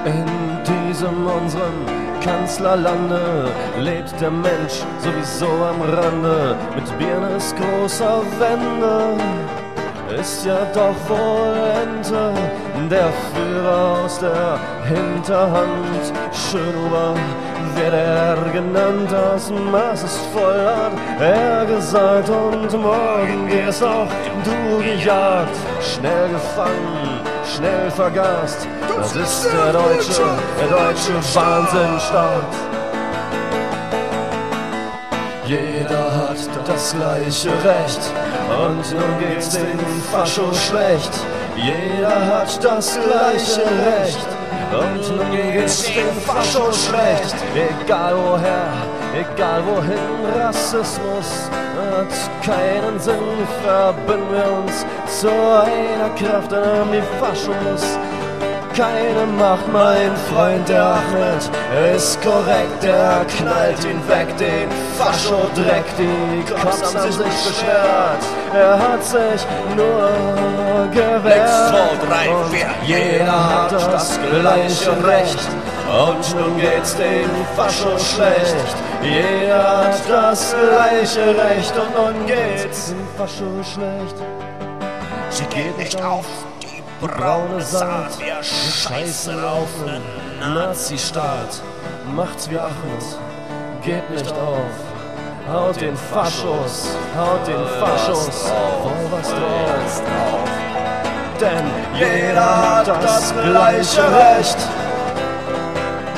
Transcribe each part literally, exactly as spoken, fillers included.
In diesem unserem Kanzlerlande lebt der Mensch sowieso am Rande. Mit Biernes großer Wende ist ja doch wohl Ente. Der Führer aus der Hinterhand, Schönhuber wird er genannt. Das Maß ist voll, hat er gesagt, und morgen gehst auch du gejagt. Schnell gefangen, schnell vergast, das ist der deutsche, der deutsche Wahnsinnstaat. Jeder hat das gleiche Recht, und nun geht's dem Fascho schlecht. Jeder hat das gleiche Recht, und nun geht's dem Fascho schlecht. Egal woher, egal wohin, Rassismus hat keinen Sinn. Verbinden wir uns zu einer Kraft, an die Faschos keine Macht. Mein Freund der Ahmed ist korrekt, der knallt ihn weg, den Fascho-Dreck. Die Cops haben sich beschwert, er hat sich nur gewehrt. Und jeder hat das gleiche Recht, und nun geht's dem Fascho schlecht. Jeder hat das gleiche Recht, und nun geht's dem Fascho schlecht. Sie geht nicht auf, die braune Saat, wir scheißen auf einen Nazi-Staat. Macht's wie Ahmed, geht nicht auf. Haut den Faschos, haut den Faschos voll was drauf. Denn jeder hat das gleiche Recht.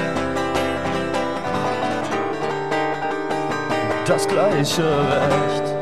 Das gleiche Recht.